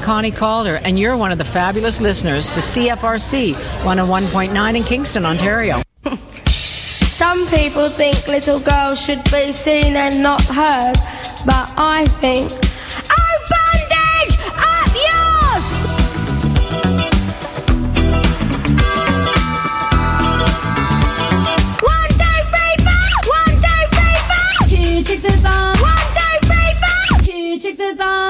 Connie Calder, and you're one of the fabulous listeners to CFRC 101.9 in Kingston, Ontario. Some people think little girls should be seen and not heard, but I think, oh, bondage, up yours! 1, 2, 3, 4! 1, 2, 3, 4! Here, take the bomb. 1, 2, 3, 4! Here, take the bomb.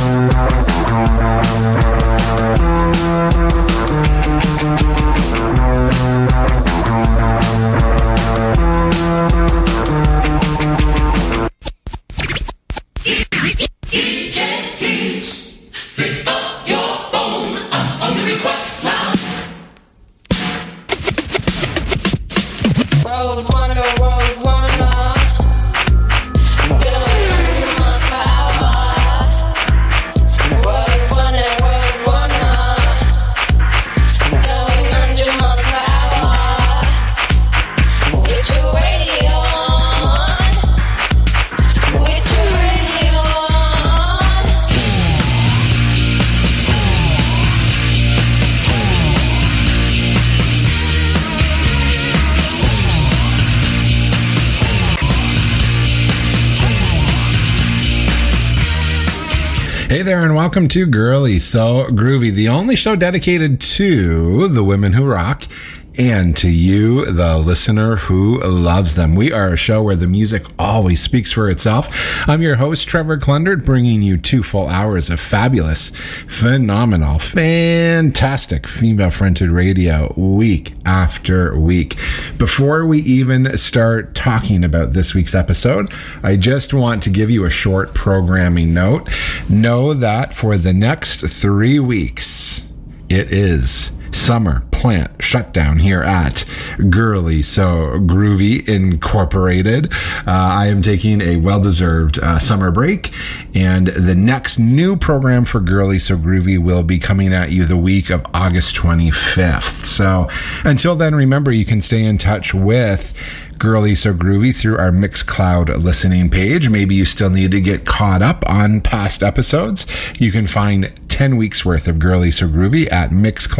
Hey there, and welcome to Girly So Groovy, the only show dedicated to the women who rock and to you, the listener who loves them. We are a show where the music always speaks for itself. I'm your host, Trevor Klundert, bringing you 2 full hours of fabulous, phenomenal, fantastic female-fronted radio week after week. Before we even start talking about this week's episode, I just want to give you a short programming note. Know that for the next 3 weeks, it is summer plant shutdown here at Girly So Groovy Incorporated. I am taking a well-deserved summer break, and the next new program for Girly So Groovy will be coming at you the week of August 25th. So until then, remember, you can stay in touch with Girly So Groovy through our Mixcloud listening page. Maybe you still need to get caught up on past episodes. You can find 10 weeks worth of Girly So Groovy at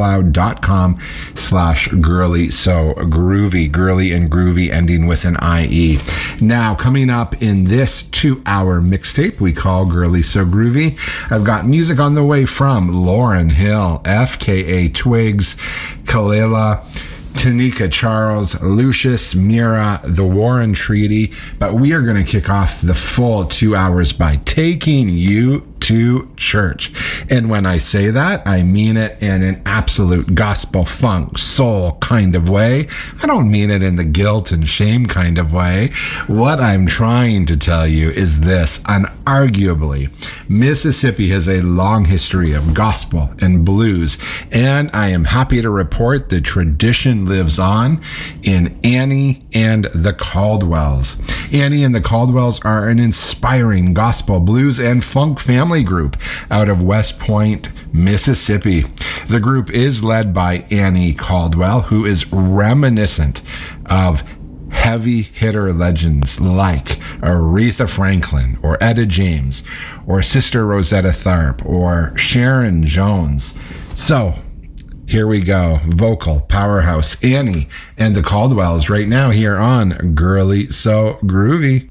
mixcloud.com/Girly So Groovy. Girly and groovy ending with an IE. Now, coming up in this 2-hour mixtape we call Girly So Groovy, I've got music on the way from Lauryn Hill, FKA Twigs, Kalela, Tanika Charles, Lucius, Mira, The Warren Treaty, but we are going to kick off the full 2 hours by taking you to church. And when I say that, I mean it in an absolute gospel funk soul kind of way. I don't mean it in the guilt and shame kind of way. What I'm trying to tell you is this: unarguably, Mississippi has a long history of gospel and blues, and I am happy to report the tradition lives on in Annie and the Caldwells. Annie and the Caldwells are an inspiring gospel, blues, and funk family group out of West Point, Mississippi. The group is led by Annie Caldwell, who is reminiscent of heavy hitter legends like Aretha Franklin or Etta James or Sister Rosetta Tharpe or Sharon Jones. So here we go. Vocal powerhouse Annie and the Caldwells right now here on Girly So Groovy.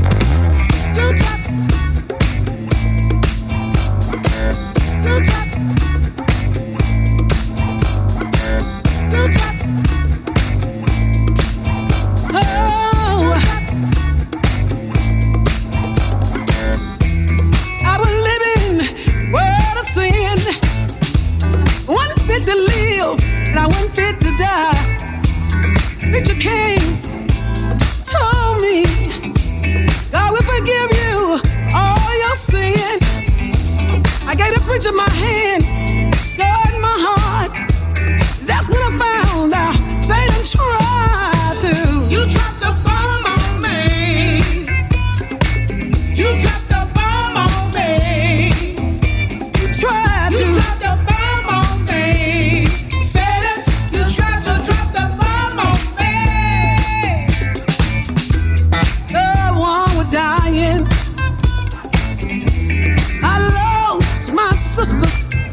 Of my hand, God in my heart. That's what I found out. Satan tried to. You dropped the bomb on me. You dropped the bomb on me. You tried to. You dropped the bomb on me. Satan, you tried to drop the bomb on me. The one was dying. I lost my sister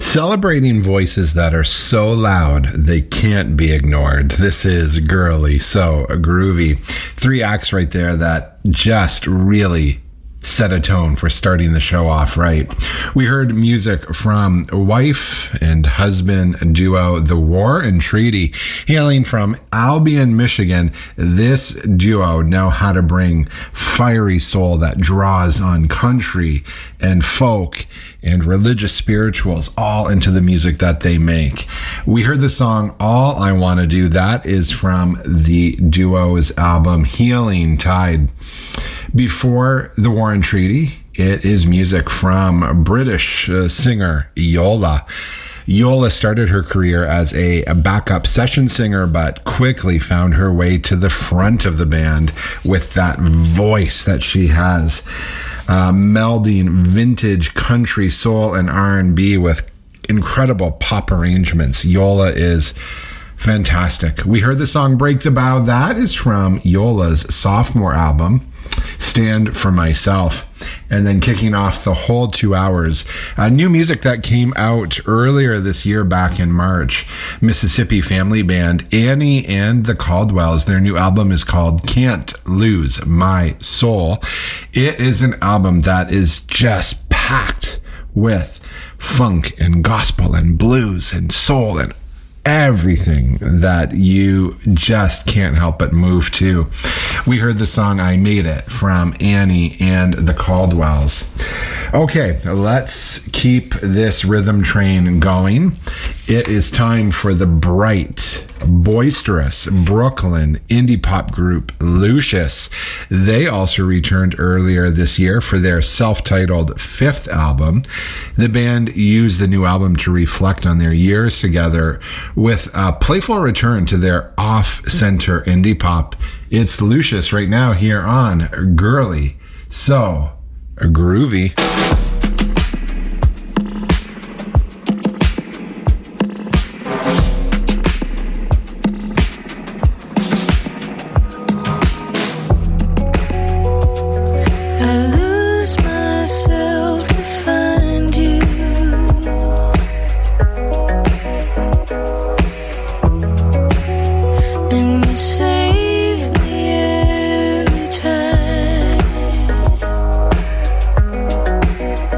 Celebrating voices that are so loud they can't be ignored. This is Girly So Groovy. 3 acts right there that just really set a tone for starting the show off right. We heard music from wife and husband duo The War and Treaty, hailing from Albion, Michigan. This duo know how to bring fiery soul that draws on country and folk and religious spirituals all into the music that they make. We heard the song All I Want to Do. That is from the duo's album Healing Tide. Before The War and Treaty, it is music from British singer Yola. Yola started her career as a backup session singer, but quickly found her way to the front of the band with that voice that she has, melding vintage country, soul, and R&B with incredible pop arrangements. Yola is fantastic. We heard the song Break the Bow. That is from Yola's sophomore album, Stand for Myself. And then kicking off the whole 2 hours, new music that came out earlier this year back in March. Mississippi family band Annie and the Caldwells. Their new album is called Can't Lose My Soul. It is an album that is just packed with funk and gospel and blues and soul and everything that you just can't help but move to. We heard the song I Made It from Annie and the Caldwells. Okay, let's keep this rhythm train going. It is time for the bright, boisterous Brooklyn indie pop group Lucius. They also returned earlier this year for their self-titled 5th album. The band used the new album to reflect on their years together with a playful return to their off-center indie pop. It's Lucius right now here on Girly So Groovy. Save me every time.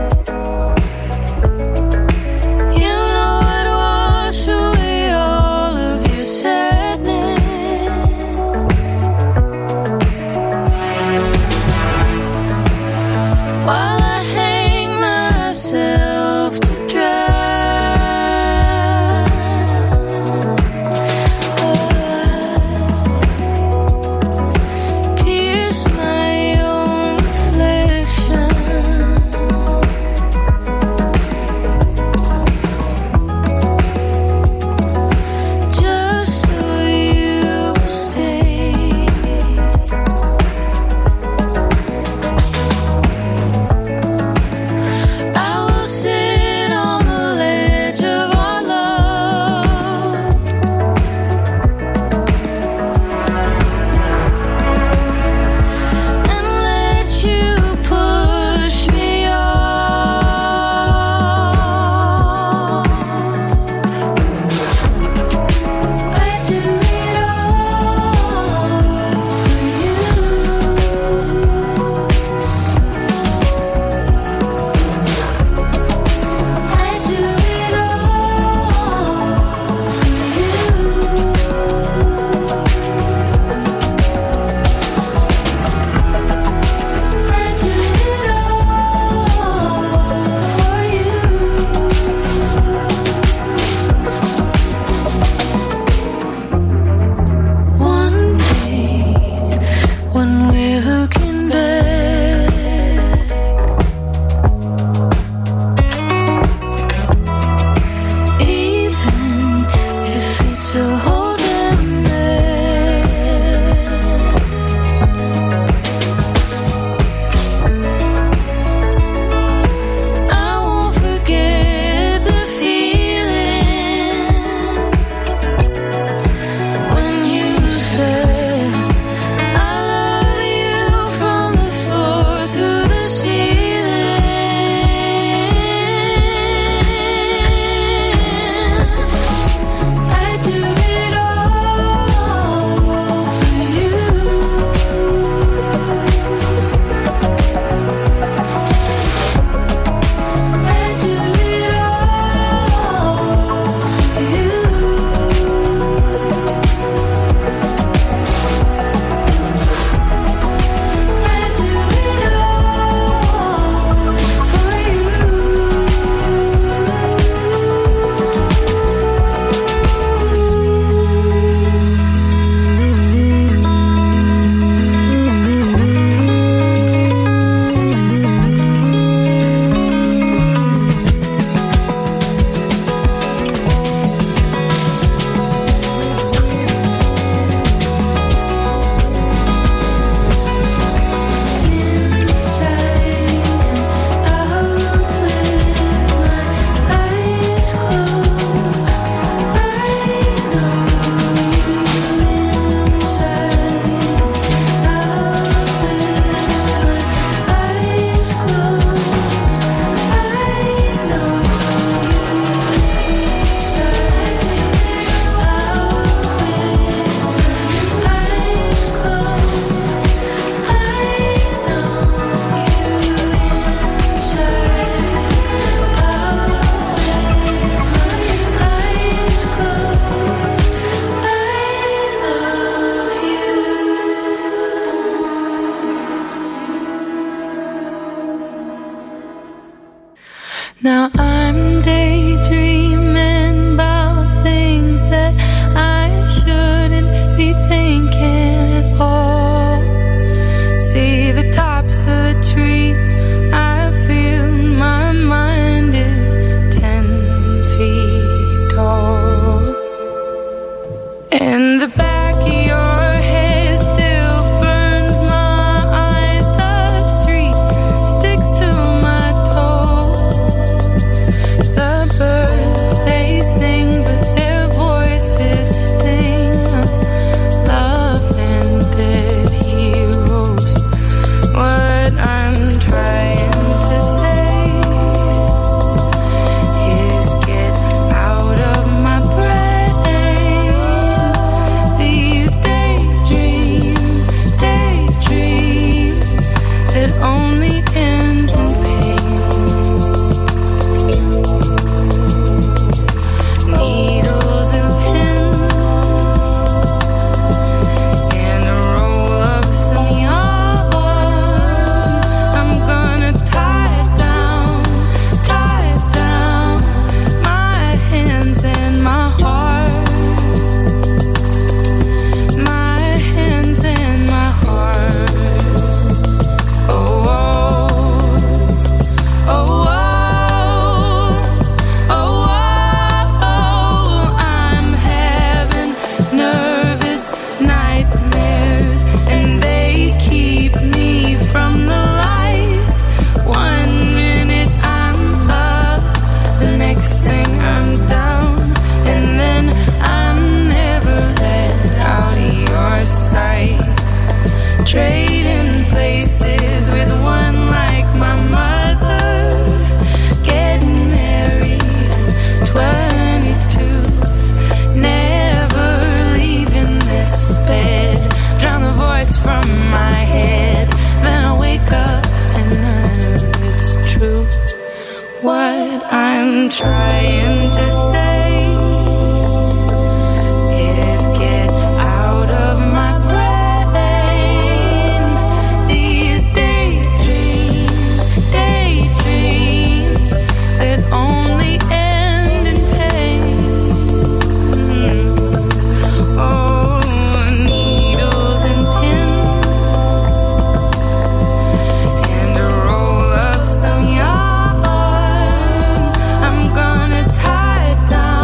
Now I'm daydreaming about things that I shouldn't be thinking at all. See the tops of the trees, I feel my mind is 10 feet tall. In the back of your head still burns my eyes. The street sticks to my toes. The birds, they sing, but their voices sting of love and dead heroes. What I'm trying to say is get out of my brain. These daydreams that only end in pain. Needles and pins and a roll of some yarn. I'm gonna tie it down, my hands and my heart, my hands and my heart. Oh, oh, oh, oh, oh, I'm having nervous nightmares, and they keep me from the light. 1 minute I'm up, the next thing I'm down, and then I'm never let out of your sight. Trading places with one like my mother, getting married at 22, never leaving this bed. Drown the voice from my head, then I wake up and none of it's true. What I'm trying to say is get out of my brain. These daydreams that only end in pain. Oh, needles and pins and a roll of some yarn. I'm gonna tie it down,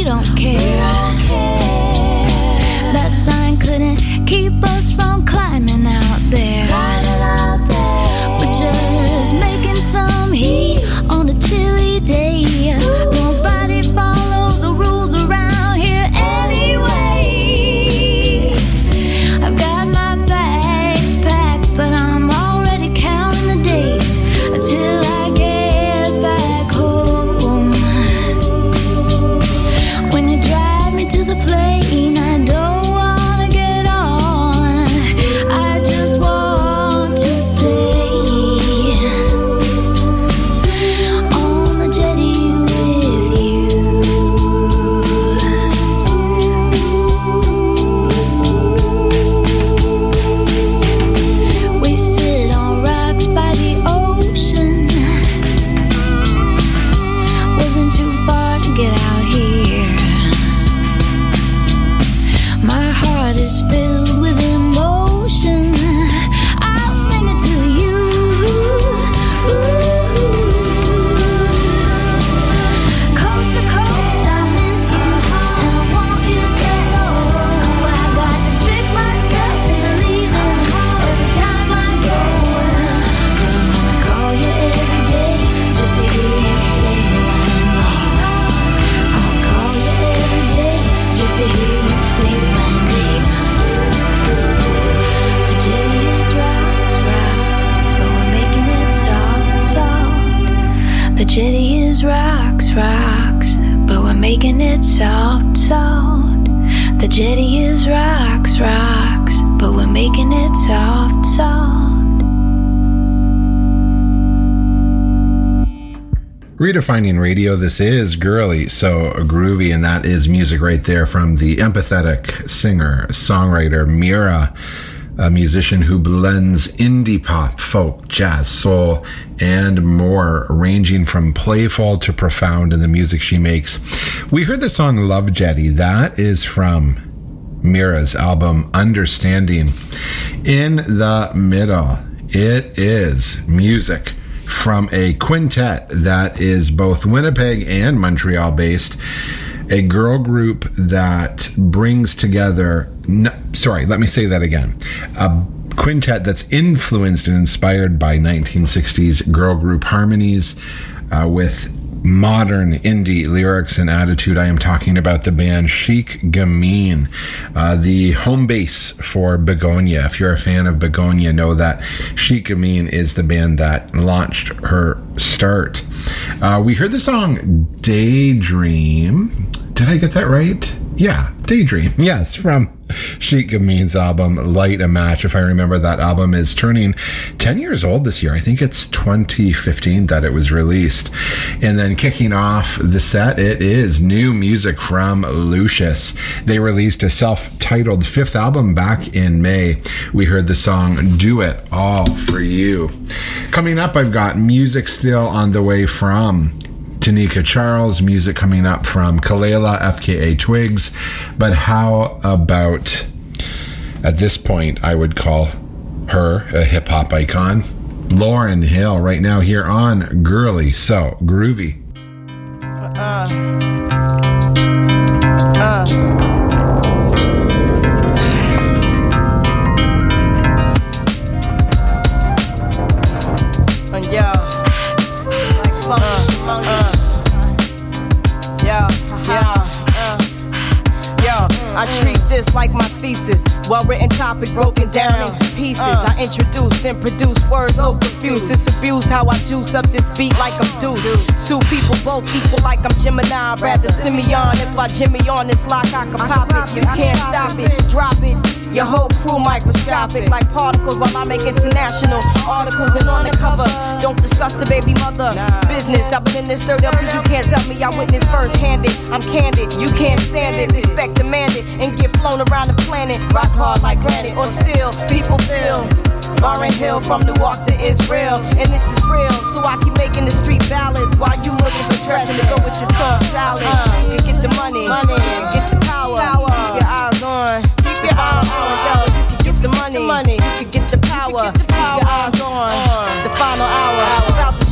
don't care. That sign couldn't keep us from climbing out there. We're just making some heat on a chilly day. Nobody follows the rules around here anyway. I've got my bags packed, but I'm already counting the days until I get back home. When you drive me to the plane, I don't wanna get on. I just want to stay on the jetty with you. We sit on rocks by the ocean. Wasn't too far to get out here. My heart is filled with emotion. I'll sing it to you. Coast to coast, I miss you, and I want you to know. I got to trick myself into leaving every time I go. But I'm gonna call you every day just to hear you say my name. I'll call you every day just to hear you say my name. The jetty is rocks, rocks, but we're making it soft, soft. The jetty is rocks, rocks, but we're making it soft, soft. The jetty is rocks, rocks, but we're making it soft, soft. Redefining radio, this is Girly So Groovy, and that is music right there from the empathetic singer, songwriter Mira, a musician who blends indie pop, folk, jazz, soul, and more, ranging from playful to profound in the music she makes. We heard the song Love Jetty. That is from Mira's album Understanding. In the middle, it is music from a quintet that is both Winnipeg and Montreal based, a girl group that brings together, let me say that again, a quintet that's influenced and inspired by 1960s girl group harmonies with modern indie lyrics and attitude. I am talking about the band Chic Gamine, the home base for Begonia. If you're a fan of Begonia, know that Chic Gamine is the band that launched her start. We heard the song Daydream. Did I get that right? Yeah, Daydream. Yes, from Chic Gamine's album Light a Match. If I remember, that album is turning 10 years old this year. I think it's 2015 that it was released. And then kicking off the set, it is new music from Lucius. They released a self-titled fifth album back in May. We heard the song Do It All For You. Coming up, I've got music still on the way from Tanika Charles, music coming up from Kalela, FKA Twigs. But how about, at this point, I would call her a hip-hop icon, Lauryn Hill, right now here on Girly So Groovy. I treat this like my thesis. Well-written topic broken down into pieces. I introduce then produce words so confused. It's abuse how I juice up this beat like I'm Deuce. Two people both equal like I'm Gemini. Rather Simeon. If I Jimmy on this lock, I can pop it. You can't stop it, drop it. Your whole crew microscopic like particles while I make international articles and on the cover. Don't discuss the baby mother business. I've been in this third up, you can't tell me I witnessed first-handed. I'm candid, you can't stand it. Respect demanded and get flown around the planet. Rock hard like granite or steel. People feel Lauryn Hill from Newark to Israel, and this is real. So I keep making the street ballads while you looking for dressing to go with your tossed salad. You can get the money, get the power. Keep your eyes on. Keep your eyes on, yo. You can get the money, you can get the power. Keep your eyes on. The final hour, about to change the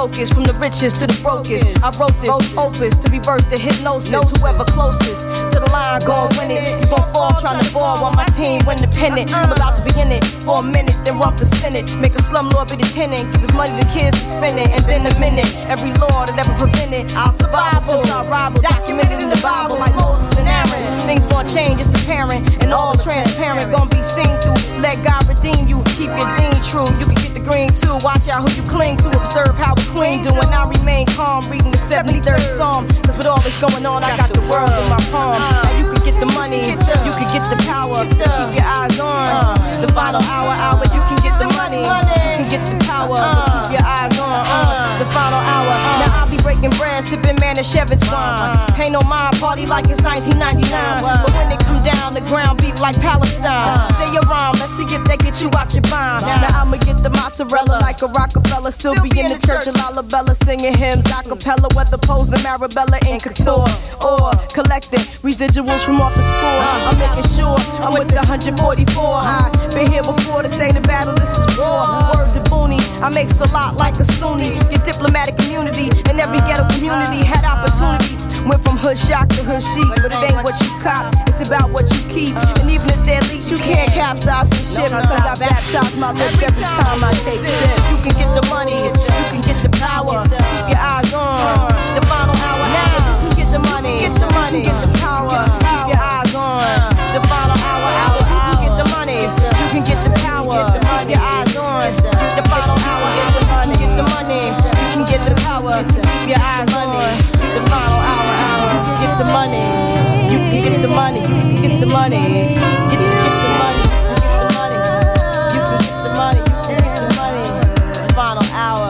locust, from the richest to the brokest. I wrote this opus to reverse the hypnosis. Whoever closest to the line gon' win it. You gon' fall trying to ball while my team win the pennant. I'm about to be in it for a minute, then run for Senate. Make a slumlord be the tenant. Give his money to kids to spend it, and then a minute. Every law that ever prevented, I'll survive since I rival. Documented in the Bible like Moses and Aaron. Things gon' change, it's apparent, and all transparent. Gon' be seen through. Let God redeem you. Keep your dean true. You can get the green too. Watch out who you cling to. Observe how a queen do, and I remain calm. Reading the 73rd Psalm. Cause with all this going on, I got the world in my palm. Now you can get the money, you can get the power. Keep your eyes on the final hour. You can get the money, you can get the power. Keep your eyes on the final hour. Now I'll be breaking bread, sipping Manischewitz wine. Ain't no mind party like it's 1999. But when it come down, the ground beef like Palestine. Say your rhyme, let's see if they get you out your mind. Now I'ma get the mozzarella like a Rockefeller. Still be in the church of Lalabella, singing hymns a cappella. Whether posed in Marabella in couture or collecting residuals from off the score. I'm making sure I'm with the 144. I've been here before, this ain't a battle, this is war. Word to Booney, I make a lot like a Sunni. Your diplomatic community in every ghetto community had opportunity. Went from hood shock to hood chic, but it ain't what you cop, it's about what you keep. And even if they're leaks, you can't capsize the ship. Because I baptize my lips every time I take sip. You can get the money, you can get the power. Keep your eyes on the final hour. Now you can get the money, get the money, get the power. Keep your eyes on the final hour. You can get the money, you can get the power. Keep your eyes on the final hour. You can get the money, you can get the power. Keep your eyes on the final hour. You can get the money, you can get the money, you can get the money, get the money, you can get the money, you can get the money, the final hour.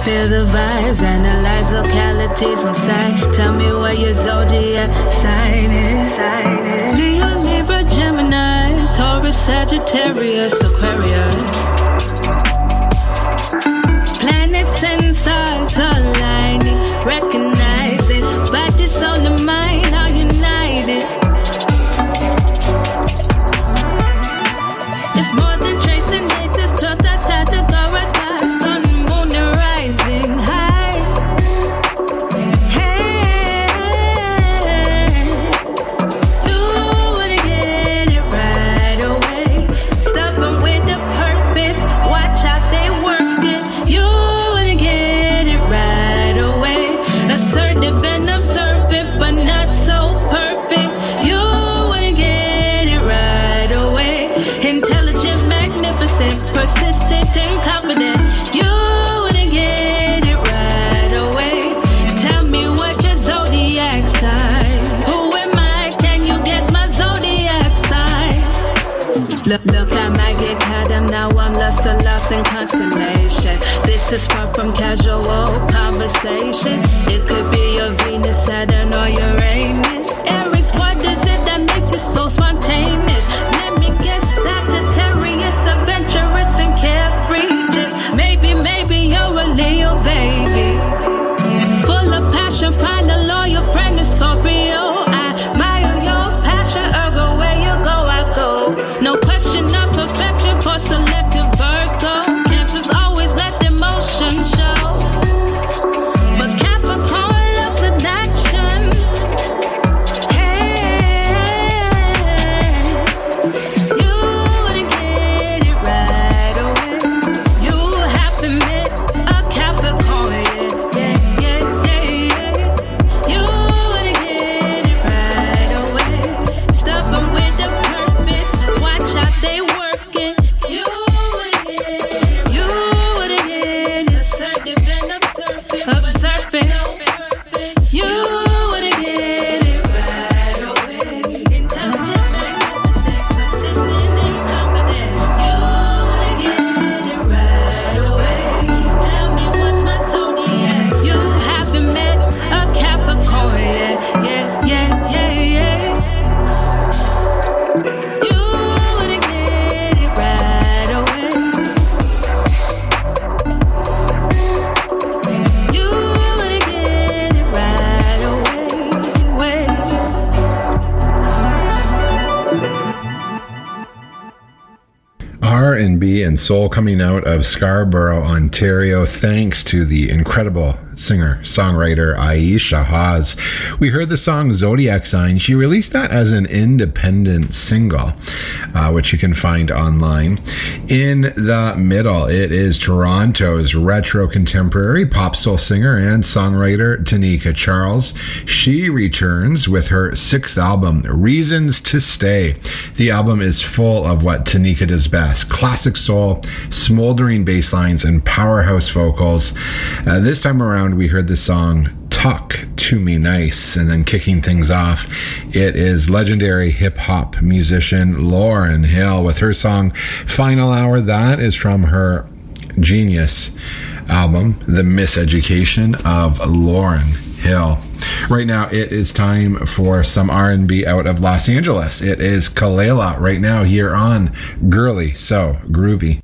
feel the vibes, analyze localities on sight. Tell me what your zodiac sign is. Leo, Libra, Gemini, Taurus, Sagittarius, Aquarius. Planets and stars aligning, recognizing body, soul, and mind are united. It's more than traits and dates, it's truth that's categorized by sun, moon, and rising high. Hey, you wanna get it right away. Stubborn with a purpose, watch how they work it. You wanna get it right away. Assertive and observant, but not so perfect. You wanna get it right away. Intelligent, magnificent, persistent, and confident. You wanna get it right away. Tell me what your zodiac sign. Who am I? Can you guess my zodiac sign? Look, I might get caught up now. I'm lost in constellation. This is far from casual conversation. It could be your Venus, Saturn, or Uranus. Aries, what is it that makes you so spontaneous? Let me guess, Sagittarius, adventurous and carefree. Just maybe you're a Leo, baby. Full of passion, find a loyal friend in Scorpio. I admire your passion, go where you go, I go. No question of perfection for selective Virgo. Cancers always let the emotion show, but Capricorn loves an action. Hey, you wanna get it right away. You haven't met a Capricorn yet, yeah. You wanna get it right away. Stubborn with a purpose, watch how they work it. You wanna get it. Assertive and observant. You wanna get it right away. Intelligent, magnificent, persistent, and confident. You wanna get it right away. Tell me what's my zodiac. You haven't met a Capricorn yet, yeah. You wanna get it right away. You wanna get it right away. R&B and soul coming out of Scarborough, Ontario, thanks to the incredible singer-songwriter Aisha Haas. We heard the song Zodiac Sign. She released that as an independent single, which you can find online. In the middle, it is Toronto's retro contemporary pop soul singer and songwriter Tanika Charles. She returns with her 6th album, Reasons to Stay. The album is full of what Tanika does best: classic soul, smoldering bass lines, and powerhouse vocals. This time around, we heard the song Talk to Me Nice, and then kicking things off, it is legendary hip-hop musician Lauryn Hill with her song Final Hour. That is from her Genius album, The Miseducation of Lauryn Hill. Right now, it is time for some R&B out of Los Angeles. It is Kalela right now here on Girly So Groovy.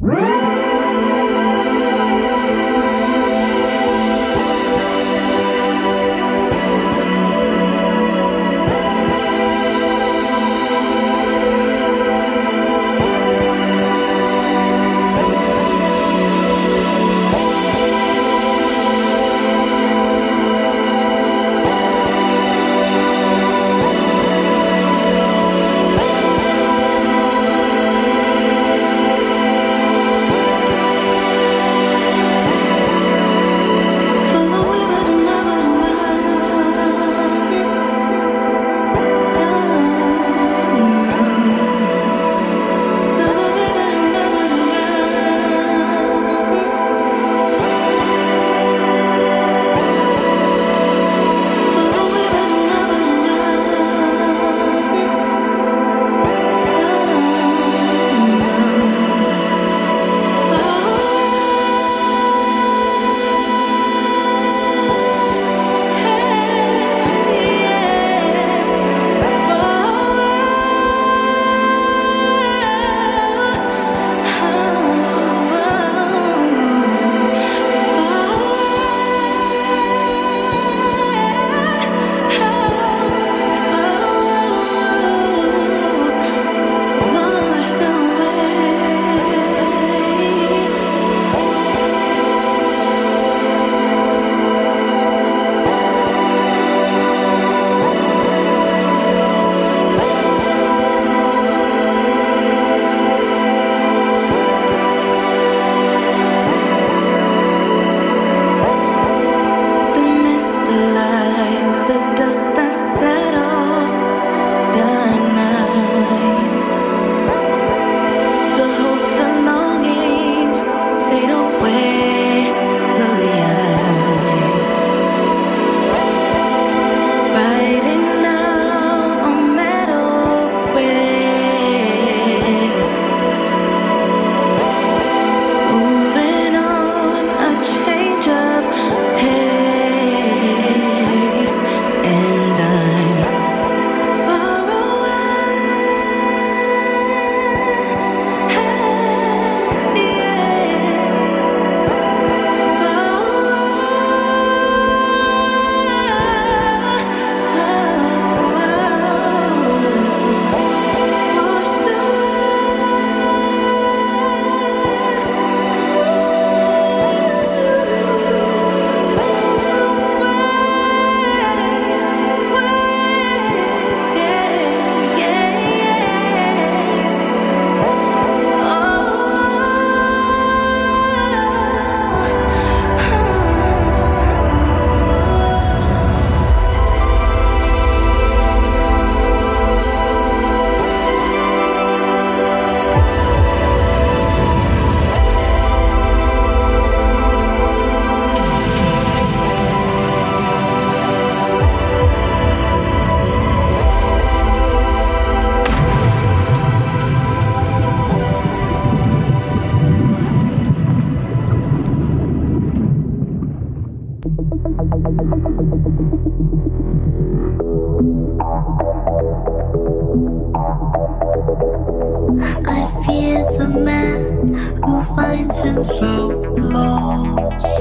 who finds himself lost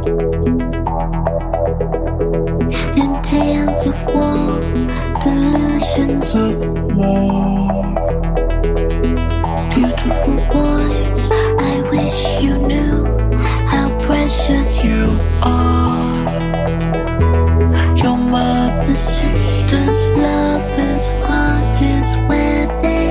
in tales of war, delusions of more. Beautiful boys, I wish you knew how precious you are. Your mother's sister's lover's heart is where they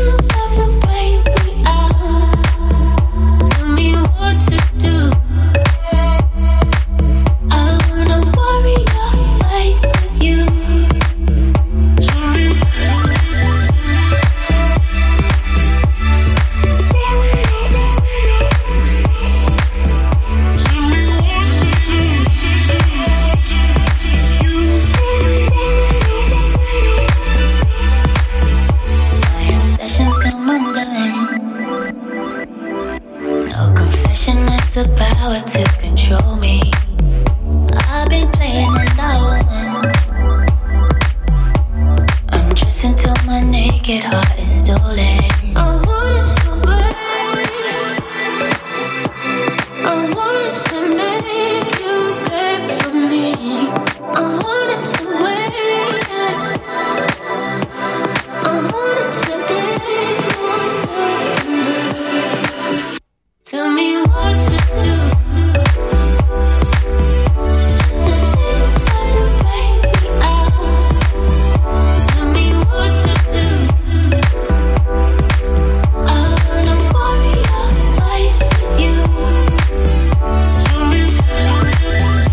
Tell me what to do. naked heart is stolen. I wanted to wait. I wanted to make you beg for me. I wanted to wait. I wanted to get closer to me. Tell me what to do. Just to think that you break me out. Tell me what to do. I wanna warrior fight with you. Tell me what to do.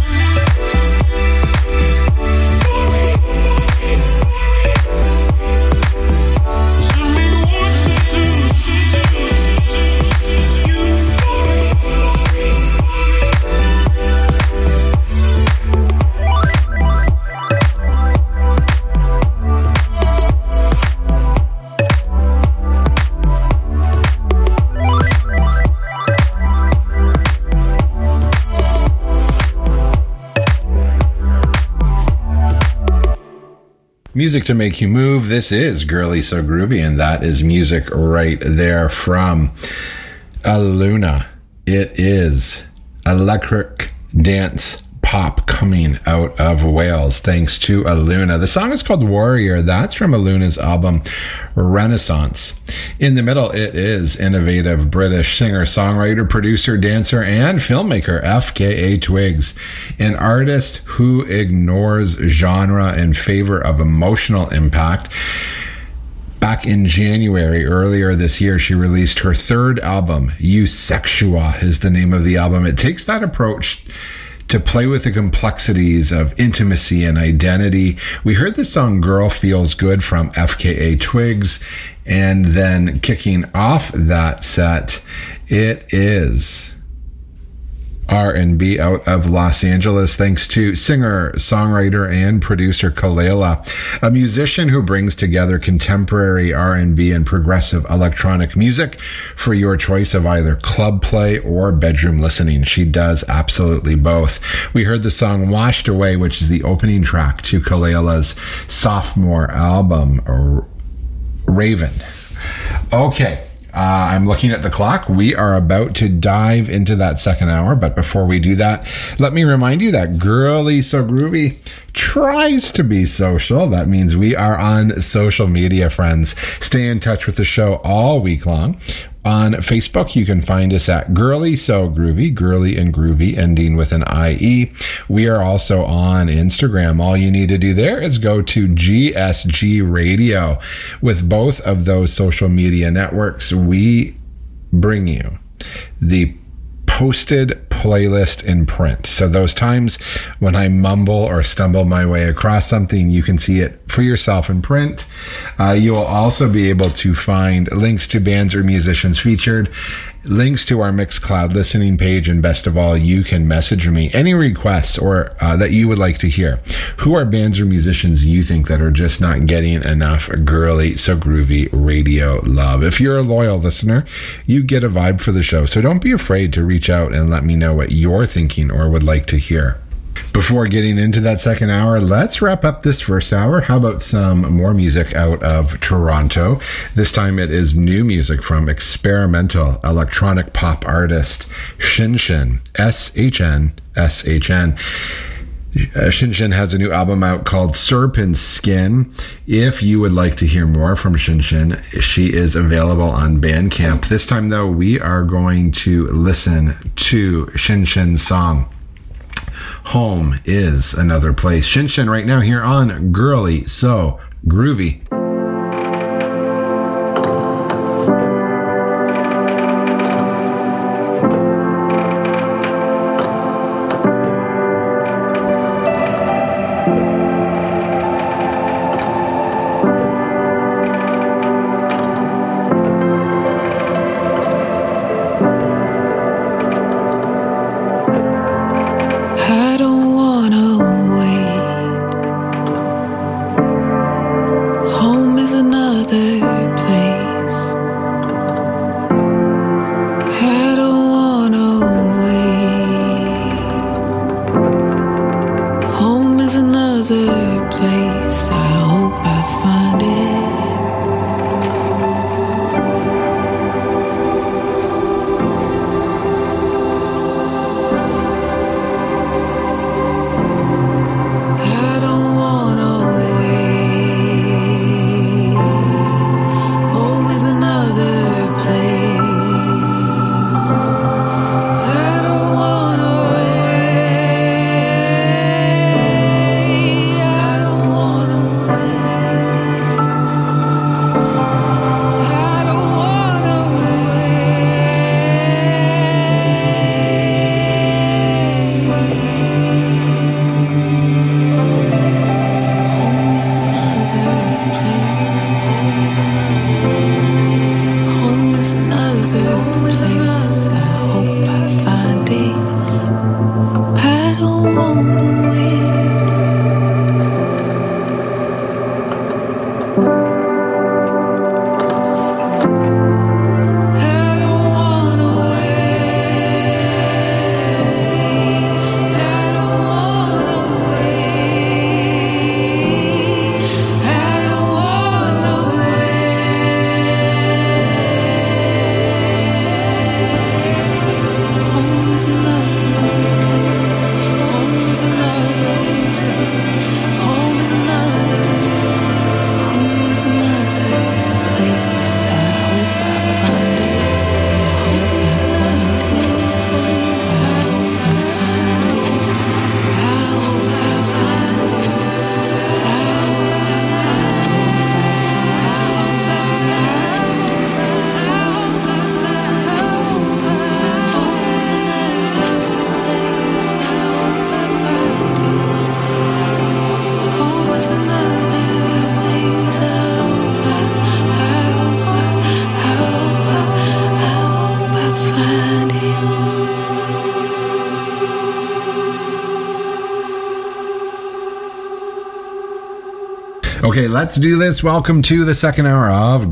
Music to make you move. This is Girly So Groovy, and that is music right there from Aluna. It is electric dance pop coming out of Wales, thanks to Aluna. The song is called Warrior. That's from Aluna's album Renaissance. In the middle, it is innovative British singer, songwriter, producer, dancer, and filmmaker FKA Twigs, an artist who ignores genre in favor of emotional impact. Back in January, earlier this year, she released her third album, Eusexua is the name of the album. It takes that approach to play with the complexities of intimacy and identity. We heard the song Girl Feels Good from FKA Twigs, and then kicking off that set, it is R&B out of Los Angeles, thanks to singer, songwriter, and producer Kalela, a musician who brings together contemporary R&B and progressive electronic music for your choice of either club play or bedroom listening. She does absolutely both. We heard the song Washed Away, which is the opening track to Kalela's sophomore album, Raven. Okay. I'm looking at the clock. We are about to dive into that second hour, but before we do that, let me remind you that Girly So Groovy tries to be social. That means we are on social media, friends. Stay in touch with the show all week long. On Facebook, you can find us at Girly So Groovy, Girly and Groovy, ending with an IE. We are also on Instagram. All you need to do there is go to GSG Radio. With both of those social media networks, we bring you the posted playlist in print. So those times when I mumble or stumble my way across something, you can see it for yourself in print. You will also be able to find links to bands or musicians featured, links to our Mixcloud listening page, and best of all, you can message me any requests or that you would like to hear. Who are bands or musicians you think that are just not getting enough Girly So Groovy radio love? If you're a loyal listener, you get a vibe for the show, so don't be afraid to reach out and let me know what you're thinking or would like to hear. Before getting into that second hour, let's wrap up this first hour. How about some more music out of Toronto? This time it is new music from experimental electronic pop artist Shinshin, SHN. Shinshin has a new album out called Serpent Skin. If you would like to hear more from Shinshin, she is available on Bandcamp. This time, though, we are going to listen to Shinshin's song Home Is Another Place. Shinshin right now here on Girly So Groovy. I don't wanna wait. Okay, let's do this. Welcome to the second hour of